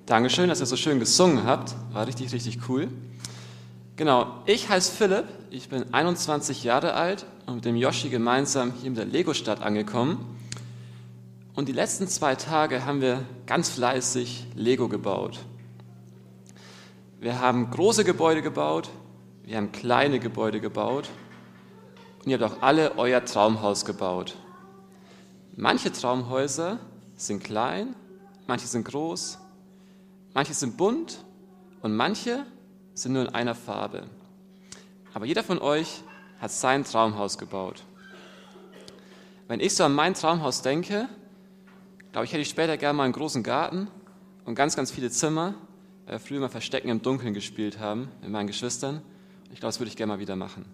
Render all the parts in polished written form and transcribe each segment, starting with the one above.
Dankeschön, dass ihr so schön gesungen habt. War richtig, richtig cool. Genau, ich heiße Philipp, ich bin 21 Jahre alt und mit dem Yoshi gemeinsam hier in der Lego-Stadt angekommen. Und die letzten 2 Tage haben wir ganz fleißig Lego gebaut. Wir haben große Gebäude gebaut, wir haben kleine Gebäude gebaut und ihr habt auch alle euer Traumhaus gebaut. Manche Traumhäuser sind klein, manche sind groß, manche sind bunt und manche sind nur in einer Farbe. Aber jeder von euch hat sein Traumhaus gebaut. Wenn ich so an mein Traumhaus denke, glaube ich, hätte ich später gerne mal einen großen Garten und ganz, ganz viele Zimmer, weil wir früher mal Verstecken im Dunkeln gespielt haben mit meinen Geschwistern. Ich glaube, das würde ich gerne mal wieder machen.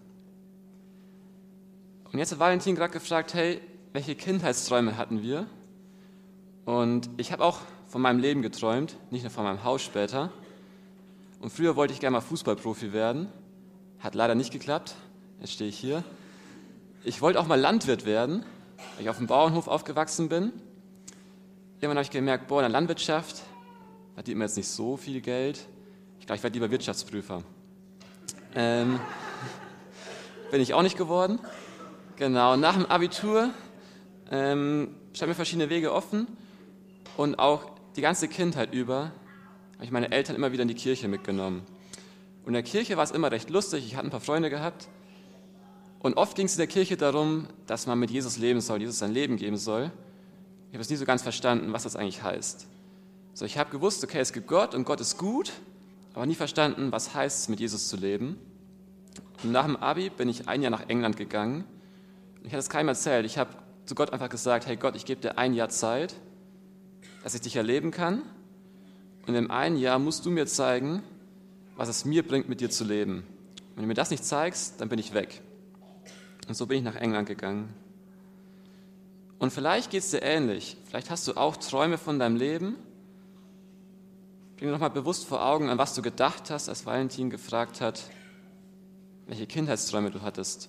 Und jetzt hat Valentin gerade gefragt, hey, welche Kindheitsträume hatten wir? Und ich habe auch von meinem Leben geträumt, nicht nur von meinem Haus später. Und früher wollte ich gerne mal Fußballprofi werden. Hat leider nicht geklappt. Jetzt stehe ich hier. Ich wollte auch mal Landwirt werden, weil ich auf dem Bauernhof aufgewachsen bin. Irgendwann habe ich gemerkt, in der Landwirtschaft verdient man jetzt nicht so viel Geld. Ich glaube, ich werde lieber Wirtschaftsprüfer. Bin ich auch nicht geworden. Genau, nach dem Abitur standen mir verschiedene Wege offen. Und auch die ganze Kindheit über habe ich meine Eltern immer wieder in die Kirche mitgenommen. Und in der Kirche war es immer recht lustig, ich hatte ein paar Freunde gehabt. Und oft ging es in der Kirche darum, dass man mit Jesus leben soll, Jesus sein Leben geben soll. Ich habe es nie so ganz verstanden, was das eigentlich heißt. So, ich habe gewusst, okay, es gibt Gott und Gott ist gut, aber nie verstanden, was heißt es, mit Jesus zu leben. Und nach dem Abi bin ich 1 Jahr nach England gegangen. Und ich hatte es keinem erzählt. Ich habe zu Gott einfach gesagt, hey Gott, ich gebe dir 1 Jahr Zeit, dass ich dich erleben kann. Und im 1 Jahr musst du mir zeigen, was es mir bringt, mit dir zu leben. Wenn du mir das nicht zeigst, dann bin ich weg. Und so bin ich nach England gegangen. Und vielleicht geht es dir ähnlich. Vielleicht hast du auch Träume von deinem Leben. Bring dir nochmal bewusst vor Augen, an was du gedacht hast, als Valentin gefragt hat, welche Kindheitsträume du hattest.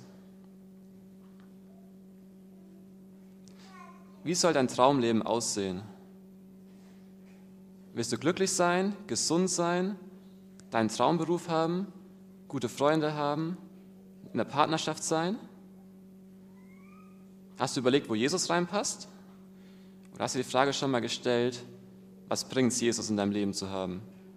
Wie soll dein Traumleben aussehen? Willst du glücklich sein, gesund sein, deinen Traumberuf haben, gute Freunde haben, in der Partnerschaft sein? Hast du überlegt, wo Jesus reinpasst? Oder hast du die Frage schon mal gestellt, was bringt es, Jesus in deinem Leben zu haben?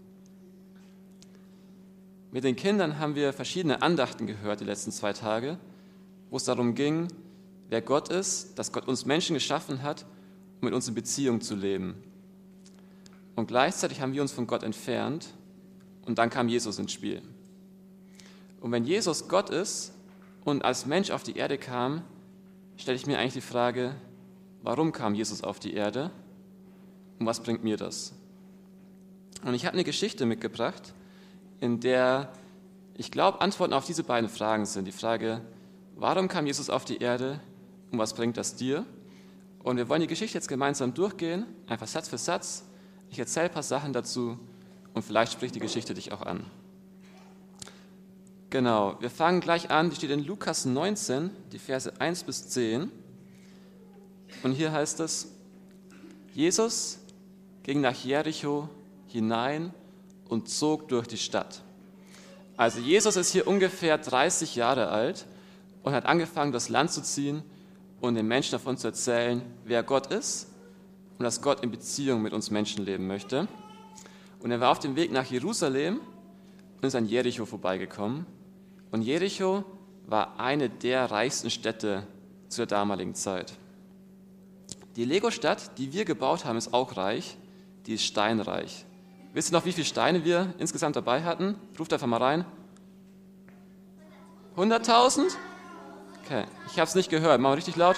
Mit den Kindern haben wir verschiedene Andachten gehört die letzten 2 Tage, wo es darum ging, wer Gott ist, dass Gott uns Menschen geschaffen hat, um mit uns in Beziehung zu leben. Und gleichzeitig haben wir uns von Gott entfernt und dann kam Jesus ins Spiel. Und wenn Jesus Gott ist und als Mensch auf die Erde kam, stelle ich mir eigentlich die Frage, warum kam Jesus auf die Erde und was bringt mir das? Und ich habe eine Geschichte mitgebracht, in der, ich glaube, Antworten auf diese beiden Fragen sind. Die Frage, warum kam Jesus auf die Erde und was bringt das dir? Und wir wollen die Geschichte jetzt gemeinsam durchgehen, einfach Satz für Satz. Ich erzähle ein paar Sachen dazu und vielleicht spricht die Geschichte dich auch an. Genau, wir fangen gleich an, die steht in Lukas 19, die Verse 1 bis 10. Und hier heißt es, Jesus ging nach Jericho hinein und zog durch die Stadt. Also Jesus ist hier ungefähr 30 Jahre alt und hat angefangen, das Land zu ziehen und den Menschen davon zu erzählen, wer Gott ist und dass Gott in Beziehung mit uns Menschen leben möchte. Und er war auf dem Weg nach Jerusalem und ist an Jericho vorbeigekommen. Und Jericho war eine der reichsten Städte zu der damaligen Zeit. Die Lego-Stadt, die wir gebaut haben, ist auch reich. Die ist steinreich. Wisst ihr noch, wie viele Steine wir insgesamt dabei hatten? Ruft einfach mal rein. 100.000? Okay, ich habe es nicht gehört. Machen wir richtig laut.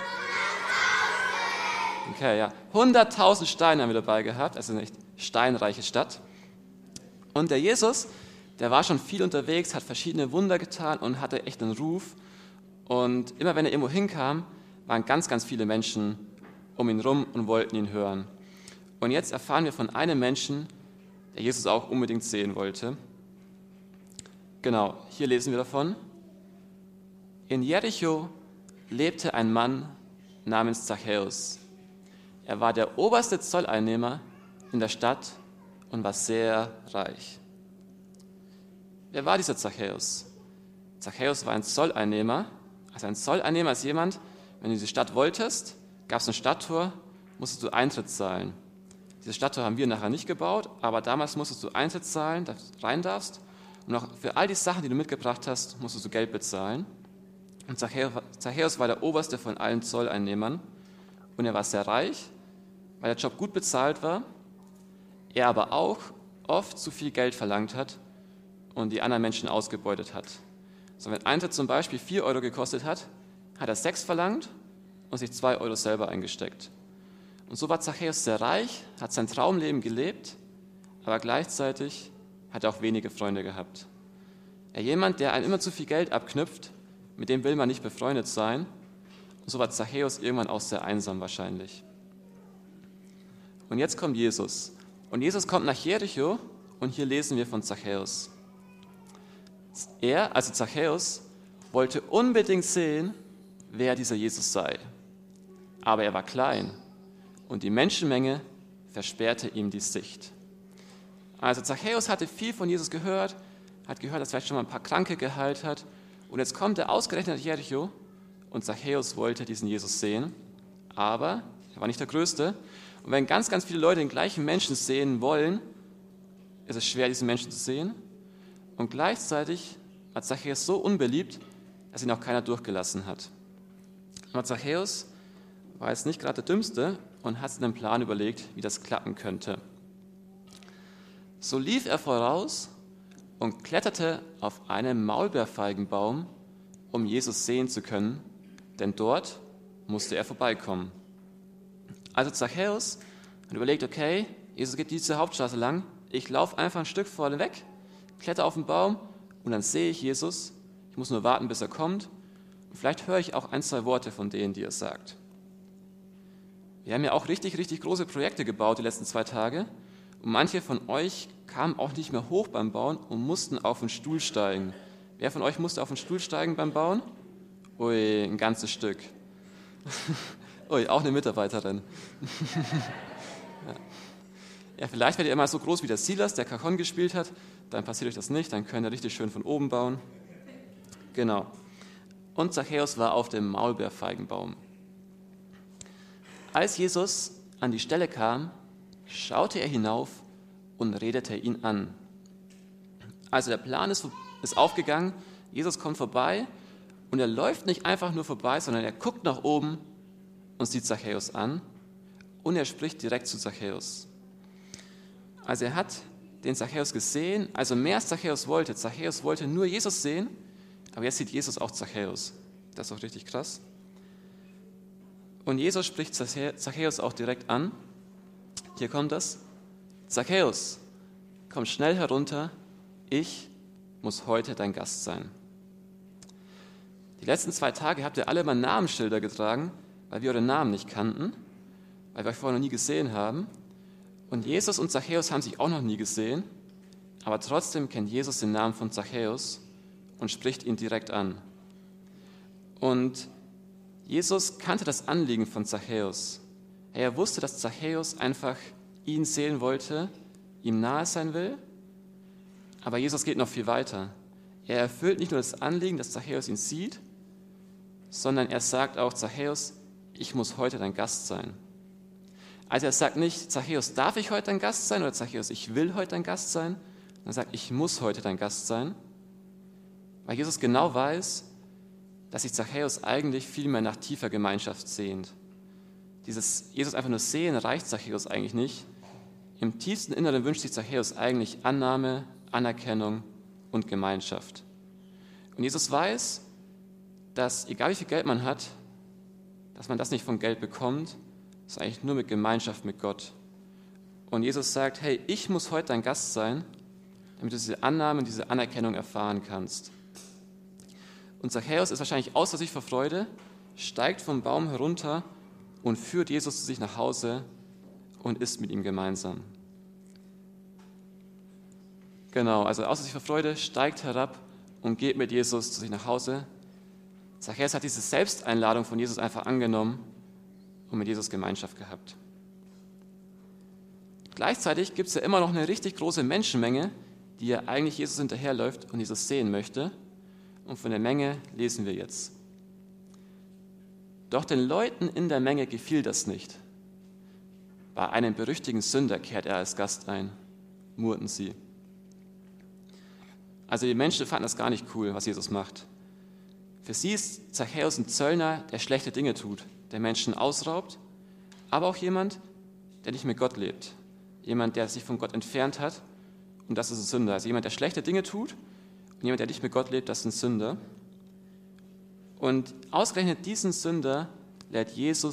Okay, ja. 100.000 Steine haben wir dabei gehabt, also eine echt steinreiche Stadt. Und der Jesus, der war schon viel unterwegs, hat verschiedene Wunder getan und hatte echt einen Ruf. Und immer wenn er irgendwo hinkam, waren ganz, ganz viele Menschen um ihn rum und wollten ihn hören. Und jetzt erfahren wir von einem Menschen, der Jesus auch unbedingt sehen wollte. Genau, hier lesen wir davon. In Jericho lebte ein Mann namens Zachäus. Er war der oberste Zolleinnehmer in der Stadt und war sehr reich. Wer war dieser Zachäus? Zachäus war ein Zolleinnehmer. Also ein Zolleinnehmer ist jemand, wenn du diese Stadt wolltest, gab es ein Stadttor, musstest du Eintritt zahlen. Diese Stadttor haben wir nachher nicht gebaut, aber damals musstest du Eintritt zahlen, dass du rein darfst. Und auch für all die Sachen, die du mitgebracht hast, musstest du Geld bezahlen. Und Zachäus war der oberste von allen Zolleinnehmern. Und er war sehr reich, weil der Job gut bezahlt war. Er aber auch oft zu viel Geld verlangt hat und die anderen Menschen ausgebeutet hat. So, wenn Eintritt zum Beispiel 4 Euro gekostet hat, hat er 6 verlangt und sich 2 Euro selber eingesteckt. Und so war Zachäus sehr reich, hat sein Traumleben gelebt, aber gleichzeitig hat er auch wenige Freunde gehabt. Jemand, der einem immer zu viel Geld abknüpft, mit dem will man nicht befreundet sein. Und so war Zachäus irgendwann auch sehr einsam wahrscheinlich. Und jetzt kommt Jesus. Und Jesus kommt nach Jericho und hier lesen wir von Zachäus. Er, also Zachäus, wollte unbedingt sehen, wer dieser Jesus sei. Aber er war klein und die Menschenmenge versperrte ihm die Sicht. Also Zachäus hatte viel von Jesus gehört, hat gehört, dass er vielleicht schon mal ein paar Kranke geheilt hat. Und jetzt kommt er ausgerechnet nach Jericho und Zachäus wollte diesen Jesus sehen, aber er war nicht der Größte. Und wenn ganz, ganz viele Leute den gleichen Menschen sehen wollen, ist es schwer, diesen Menschen zu sehen. Und gleichzeitig war Zachäus so unbeliebt, dass ihn auch keiner durchgelassen hat. Aber Zachäus war jetzt nicht gerade der Dümmste und hat sich einen Plan überlegt, wie das klappen könnte. So lief er voraus und kletterte auf einen Maulbeerfeigenbaum, um Jesus sehen zu können, denn dort musste er vorbeikommen. Also Zachäus hat überlegt, okay, Jesus geht diese Hauptstraße lang, ich laufe einfach ein Stück vorne weg, kletter auf den Baum und dann sehe ich Jesus. Ich muss nur warten, bis er kommt und vielleicht höre ich auch 1, 2 Worte von denen, die er sagt. Wir haben ja auch richtig, richtig große Projekte gebaut die letzten 2 Tage und manche von euch kamen auch nicht mehr hoch beim Bauen und mussten auf den Stuhl steigen. Wer von euch musste auf den Stuhl steigen beim Bauen? Ui, ein ganzes Stück. Ui, auch eine Mitarbeiterin. Ja, vielleicht werdet ihr mal so groß wie der Silas, der Cajon gespielt hat, dann passiert euch das nicht, dann könnt ihr richtig schön von oben bauen. Genau. Und Zachäus war auf dem Maulbeerfeigenbaum. Als Jesus an die Stelle kam, schaute er hinauf und redete ihn an. Also der Plan ist aufgegangen, Jesus kommt vorbei und er läuft nicht einfach nur vorbei, sondern er guckt nach oben und sieht Zachäus an und er spricht direkt zu Zachäus. Also er hat den Zachäus gesehen, also mehr als Zachäus wollte. Zachäus wollte nur Jesus sehen, aber jetzt sieht Jesus auch Zachäus. Das ist auch richtig krass. Und Jesus spricht Zachäus auch direkt an. Hier kommt das. Zachäus, komm schnell herunter, ich muss heute dein Gast sein. Die letzten 2 Tage habt ihr alle mal Namensschilder getragen, weil wir eure Namen nicht kannten, weil wir euch vorher noch nie gesehen haben. Und Jesus und Zachäus haben sich auch noch nie gesehen, aber trotzdem kennt Jesus den Namen von Zachäus und spricht ihn direkt an. Und Jesus kannte das Anliegen von Zachäus. Er wusste, dass Zachäus einfach ihn sehen wollte, ihm nahe sein will, aber Jesus geht noch viel weiter. Er erfüllt nicht nur das Anliegen, dass Zachäus ihn sieht, sondern er sagt auch, Zachäus, ich muss heute dein Gast sein. Also er sagt nicht, Zachäus, darf ich heute dein Gast sein? Oder Zachäus, ich will heute dein Gast sein. Er sagt, ich muss heute dein Gast sein. Weil Jesus genau weiß, dass sich Zachäus eigentlich viel mehr nach tiefer Gemeinschaft sehnt. Dieses Jesus einfach nur sehen reicht Zachäus eigentlich nicht. Im tiefsten Inneren wünscht sich Zachäus eigentlich Annahme, Anerkennung und Gemeinschaft. Und Jesus weiß, dass egal wie viel Geld man hat, dass man das nicht von Geld bekommt, das ist eigentlich nur mit Gemeinschaft mit Gott. Und Jesus sagt, hey, ich muss heute dein Gast sein, damit du diese Annahme und diese Anerkennung erfahren kannst. Und Zachäus ist wahrscheinlich außer sich vor Freude, steigt vom Baum herunter und führt Jesus zu sich nach Hause und isst mit ihm gemeinsam. Genau, also außer sich vor Freude, steigt herab und geht mit Jesus zu sich nach Hause. Zachäus hat diese Selbsteinladung von Jesus einfach angenommen und mit Jesus Gemeinschaft gehabt. gleichzeitig gibt es ja immer noch eine richtig große Menschenmenge, die ja eigentlich Jesus hinterherläuft und Jesus sehen möchte. Und von der Menge lesen wir jetzt. Doch den Leuten in der Menge gefiel das nicht. Bei einem berüchtigten Sünder kehrt er als Gast ein, murrten sie. Also die Menschen fanden das gar nicht cool, was Jesus macht. Für sie ist Zachäus ein Zöllner, der schlechte Dinge tut, der Menschen ausraubt, aber auch jemand, der nicht mit Gott lebt. Jemand, der sich von Gott entfernt hat, und das ist ein Sünder. Also jemand, der schlechte Dinge tut, und jemand, der nicht mit Gott lebt, das ist ein Sünder. Und ausgerechnet diesen Sünder lädt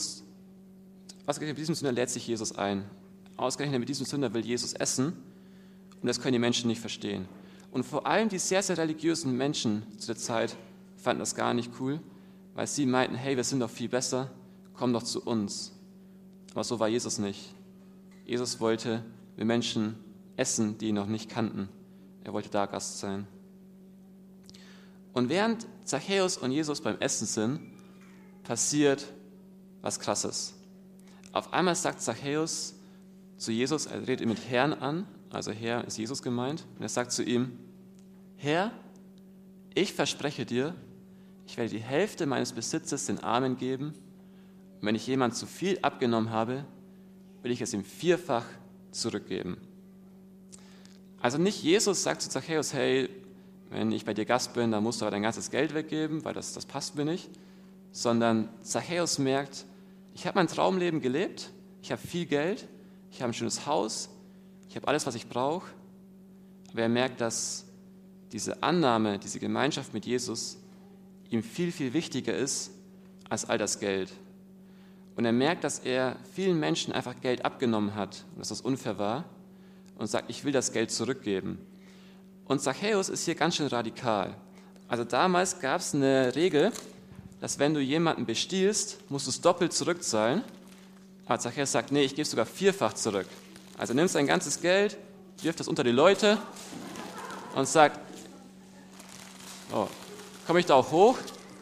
sich Jesus ein. Ausgerechnet mit diesem Sünder will Jesus essen, und das können die Menschen nicht verstehen. Und vor allem die sehr, sehr religiösen Menschen zu der Zeit fanden das gar nicht cool, weil sie meinten, hey, wir sind doch viel besser, komm doch zu uns. Aber so war Jesus nicht. Jesus wollte mit Menschen essen, die ihn noch nicht kannten. Er wollte da Gast sein. Und während Zachäus und Jesus beim Essen sind, passiert was Krasses. Auf einmal sagt Zachäus zu Jesus, er redet ihn mit Herrn an, also Herr ist Jesus gemeint, und er sagt zu ihm, Herr, ich verspreche dir, ich werde die Hälfte meines Besitzes den Armen geben, und wenn ich jemand zu viel abgenommen habe, will ich es ihm vierfach zurückgeben. Also nicht Jesus sagt zu Zachäus, hey, wenn ich bei dir Gast bin, dann musst du aber dein ganzes Geld weggeben, weil das passt mir nicht, sondern Zachäus merkt, ich habe mein Traumleben gelebt, ich habe viel Geld, ich habe ein schönes Haus, ich habe alles, was ich brauche, aber er merkt, dass diese Annahme, diese Gemeinschaft mit Jesus ihm viel, viel wichtiger ist als all das Geld. Und er merkt, dass er vielen Menschen einfach Geld abgenommen hat und dass das unfair war und sagt, ich will das Geld zurückgeben. Und Zachäus ist hier ganz schön radikal. Also damals gab es eine Regel, dass wenn du jemanden bestiehlst, musst du es doppelt zurückzahlen. Aber Zachäus sagt, nee, ich gebe es sogar vierfach zurück. Also nimmst dein ganzes Geld, wirft das unter die Leute und sagt, oh, komme ich da auch hoch?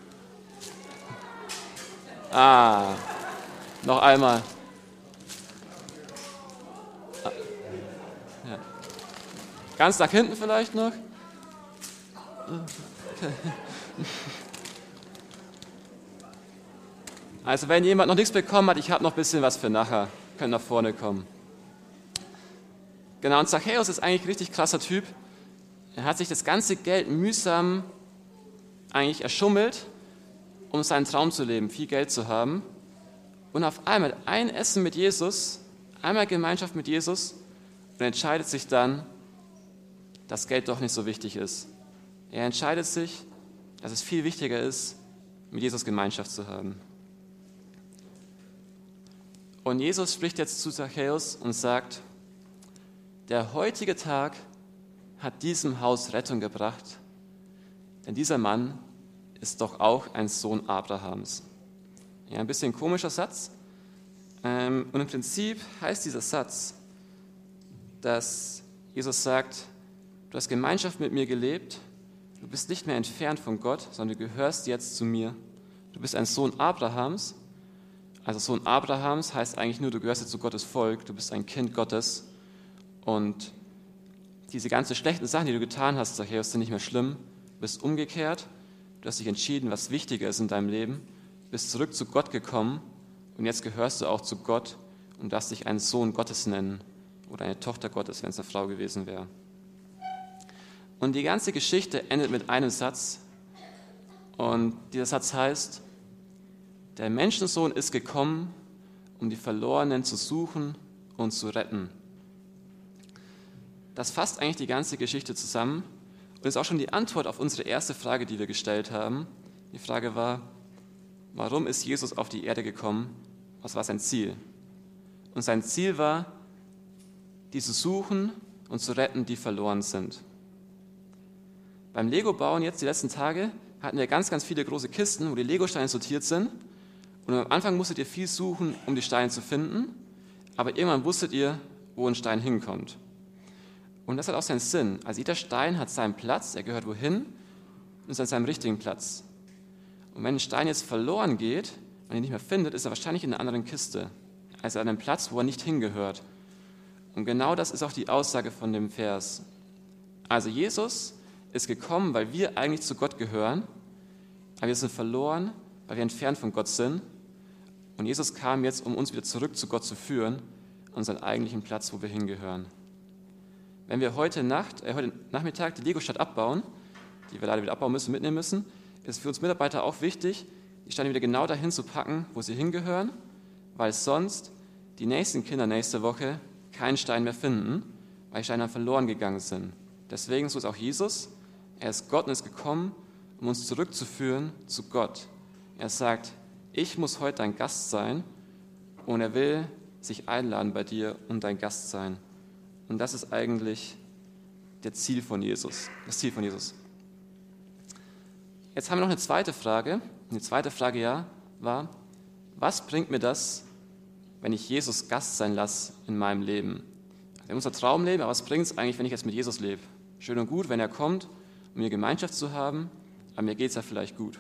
Noch einmal. Ja. Ganz nach hinten vielleicht noch. Okay. Also wenn jemand noch nichts bekommen hat, ich habe noch ein bisschen was für nachher. Können nach vorne kommen. Genau, und Zachäus ist eigentlich ein richtig krasser Typ. Er hat sich das ganze Geld mühsam eigentlich erschummelt, um seinen Traum zu leben, viel Geld zu haben. Und auf einmal ein Essen mit Jesus, einmal Gemeinschaft mit Jesus und entscheidet sich dann, dass Geld doch nicht so wichtig ist. Er entscheidet sich, dass es viel wichtiger ist, mit Jesus Gemeinschaft zu haben. Und Jesus spricht jetzt zu Zachäus und sagt, der heutige Tag hat diesem Haus Rettung gebracht, denn dieser Mann ist doch auch ein Sohn Abrahams. Ja, ein bisschen komischer Satz. Und im Prinzip heißt dieser Satz, dass Jesus sagt, du hast Gemeinschaft mit mir gelebt, du bist nicht mehr entfernt von Gott, sondern du gehörst jetzt zu mir. Du bist ein Sohn Abrahams. Also Sohn Abrahams heißt eigentlich nur, du gehörst jetzt zu Gottes Volk, du bist ein Kind Gottes. Und diese ganzen schlechten Sachen, die du getan hast, Zachäus, sind nicht mehr schlimm. Du bist umgekehrt, du hast dich entschieden, was wichtiger ist in deinem Leben, bist zurück zu Gott gekommen und jetzt gehörst du auch zu Gott und darfst dich einen Sohn Gottes nennen oder eine Tochter Gottes, wenn es eine Frau gewesen wäre. Und die ganze Geschichte endet mit einem Satz und dieser Satz heißt, der Menschensohn ist gekommen, um die Verlorenen zu suchen und zu retten. Das fasst eigentlich die ganze Geschichte zusammen und ist auch schon die Antwort auf unsere erste Frage, die wir gestellt haben. Die Frage war, warum ist Jesus auf die Erde gekommen? Was war sein Ziel? Und sein Ziel war, die zu suchen und zu retten, die verloren sind. Beim Lego-Bauen jetzt die letzten Tage hatten wir ganz, ganz viele große Kisten, wo die Lego-Steine sortiert sind. Und am Anfang musstet ihr viel suchen, um die Steine zu finden, aber irgendwann wusstet ihr, wo ein Stein hinkommt. Und das hat auch seinen Sinn. Also jeder Stein hat seinen Platz, er gehört wohin und ist an seinem richtigen Platz. Und wenn ein Stein jetzt verloren geht und ihn nicht mehr findet, ist er wahrscheinlich in einer anderen Kiste. Also an einem Platz, wo er nicht hingehört. Und genau das ist auch die Aussage von dem Vers. Also Jesus ist gekommen, weil wir eigentlich zu Gott gehören, aber wir sind verloren, weil wir entfernt von Gott sind. Und Jesus kam jetzt, um uns wieder zurück zu Gott zu führen, an unseren eigentlichen Platz, wo wir hingehören. Wenn wir heute Nachmittag die Lego-Stadt abbauen, die wir leider wieder abbauen müssen, mitnehmen müssen, ist für uns Mitarbeiter auch wichtig, die Steine wieder genau dahin zu packen, wo sie hingehören, weil sonst die nächsten Kinder nächste Woche keinen Stein mehr finden, weil die Steine dann verloren gegangen sind. Deswegen so ist auch Jesus. Er ist Gott und ist gekommen, um uns zurückzuführen zu Gott. Er sagt, ich muss heute dein Gast sein und er will sich einladen bei dir und dein Gast sein. Und das ist eigentlich das Ziel von Jesus. Jetzt haben wir noch eine zweite Frage. Und die zweite Frage war, was bringt mir das, wenn ich Jesus Gast sein lasse in meinem Leben? Wir haben unser Traumleben, aber was bringt es eigentlich, wenn ich jetzt mit Jesus lebe? Schön und gut, wenn er kommt, um mir Gemeinschaft zu haben, aber mir geht es ja vielleicht gut.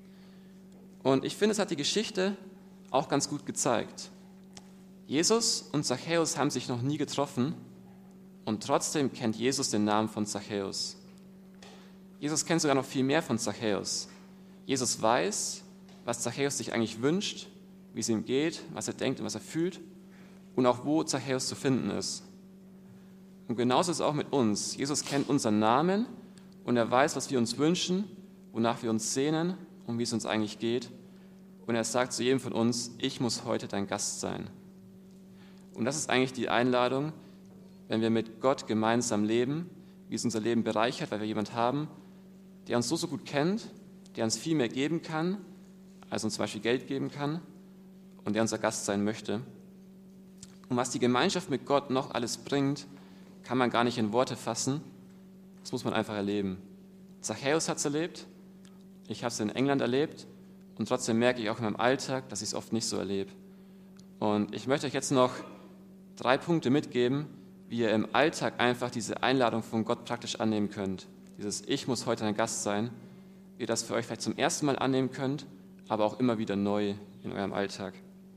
Und ich finde, es hat die Geschichte auch ganz gut gezeigt. Jesus und Zachäus haben sich noch nie getroffen und trotzdem kennt Jesus den Namen von Zachäus. Jesus kennt sogar noch viel mehr von Zachäus. Jesus weiß, was Zachäus sich eigentlich wünscht, wie es ihm geht, was er denkt und was er fühlt und auch wo Zachäus zu finden ist. Und genauso ist es auch mit uns. Jesus kennt unseren Namen und er weiß, was wir uns wünschen, wonach wir uns sehnen und wie es uns eigentlich geht. Und er sagt zu jedem von uns, ich muss heute dein Gast sein. Und das ist eigentlich die Einladung, wenn wir mit Gott gemeinsam leben, wie es unser Leben bereichert, weil wir jemanden haben, der uns so gut kennt, der uns viel mehr geben kann, als uns zum Beispiel Geld geben kann und der unser Gast sein möchte. Und was die Gemeinschaft mit Gott noch alles bringt, kann man gar nicht in Worte fassen. Das muss man einfach erleben. Zachäus hat es erlebt, ich habe es in England erlebt und trotzdem merke ich auch in meinem Alltag, dass ich es oft nicht so erlebe. Und ich möchte euch jetzt noch 3 Punkte mitgeben, wie ihr im Alltag einfach diese Einladung von Gott praktisch annehmen könnt. Dieses Ich muss heute ein Gast sein, wie ihr das für euch vielleicht zum ersten Mal annehmen könnt, aber auch immer wieder neu in eurem Alltag.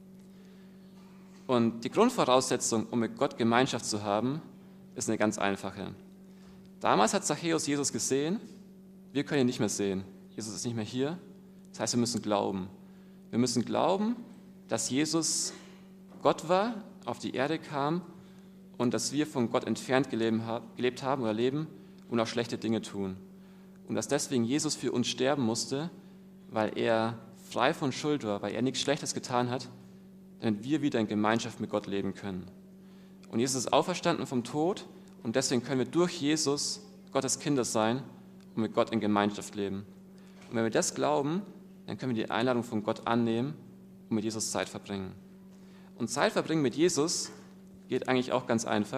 Und die Grundvoraussetzung, um mit Gott Gemeinschaft zu haben, ist eine ganz einfache. Damals hat Zachäus Jesus gesehen, wir können ihn nicht mehr sehen. Jesus ist nicht mehr hier. Das heißt, wir müssen glauben. Wir müssen glauben, dass Jesus Gott war, auf die Erde kam und dass wir von Gott entfernt gelebt haben oder leben und auch schlechte Dinge tun. Und dass deswegen Jesus für uns sterben musste, weil er frei von Schuld war, weil er nichts Schlechtes getan hat, damit wir wieder in Gemeinschaft mit Gott leben können. Und Jesus ist auferstanden vom Tod und deswegen können wir durch Jesus Gottes Kinder sein und mit Gott in Gemeinschaft leben. Und wenn wir das glauben, dann können wir die Einladung von Gott annehmen und mit Jesus Zeit verbringen. Und Zeit verbringen mit Jesus geht eigentlich auch ganz einfach.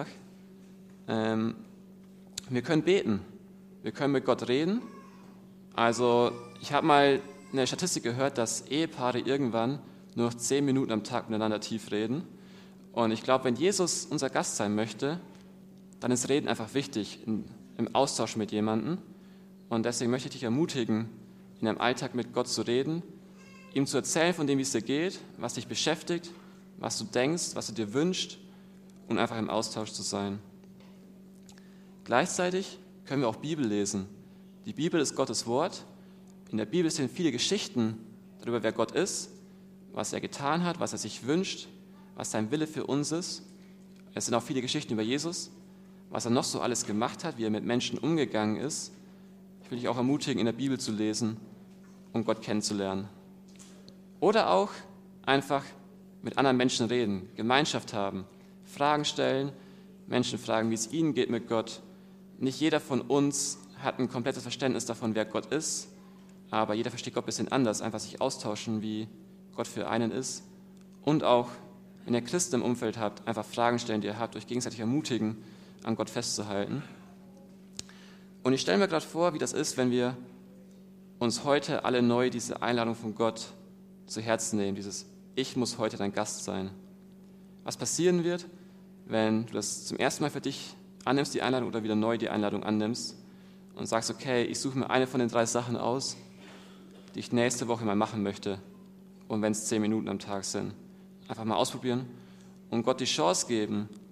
Wir können beten, wir können mit Gott reden. Also ich habe mal eine Statistik gehört, dass Ehepaare irgendwann nur noch 10 Minuten am Tag miteinander tief reden. Und ich glaube, wenn Jesus unser Gast sein möchte, dann ist Reden einfach wichtig im Austausch mit jemandem. Und deswegen möchte ich dich ermutigen, in deinem Alltag mit Gott zu reden, ihm zu erzählen von dem, wie es dir geht, was dich beschäftigt, was du denkst, was du dir wünschst und einfach im Austausch zu sein. Gleichzeitig können wir auch Bibel lesen. Die Bibel ist Gottes Wort. In der Bibel stehen viele Geschichten darüber, wer Gott ist, was er getan hat, was er sich wünscht, was sein Wille für uns ist. Es sind auch viele Geschichten über Jesus, was er noch so alles gemacht hat, wie er mit Menschen umgegangen ist. Ich will dich auch ermutigen, in der Bibel zu lesen und Gott kennenzulernen. Oder auch einfach mit anderen Menschen reden, Gemeinschaft haben, Fragen stellen, Menschen fragen, wie es ihnen geht mit Gott. Nicht jeder von uns hat ein komplettes Verständnis davon, wer Gott ist, aber jeder versteht Gott ein bisschen anders, einfach sich austauschen, wie Gott für einen ist. Und auch, wenn ihr Christen im Umfeld habt, einfach Fragen stellen, die ihr habt, euch gegenseitig ermutigen, an Gott festzuhalten. Und ich stelle mir gerade vor, wie das ist, wenn wir uns heute alle neu diese Einladung von Gott zu Herzen nehmen, dieses Ich muss heute dein Gast sein. Was passieren wird, wenn du das zum ersten Mal für dich annimmst, die Einladung, oder wieder neu die Einladung annimmst und sagst, okay, ich suche mir eine von den 3 Sachen aus, die ich nächste Woche mal machen möchte. Und wenn es 10 Minuten am Tag sind, einfach mal ausprobieren und Gott die Chance geben,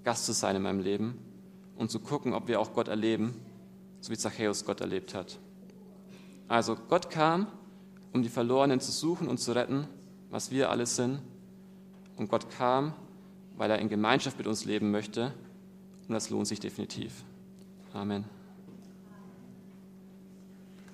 Gast zu sein in meinem Leben und zu gucken, ob wir auch Gott erleben, so wie Zachäus Gott erlebt hat. Also Gott kam, um die Verlorenen zu suchen und zu retten, was wir alles sind. Und Gott kam, weil er in Gemeinschaft mit uns leben möchte. Und das lohnt sich definitiv. Amen.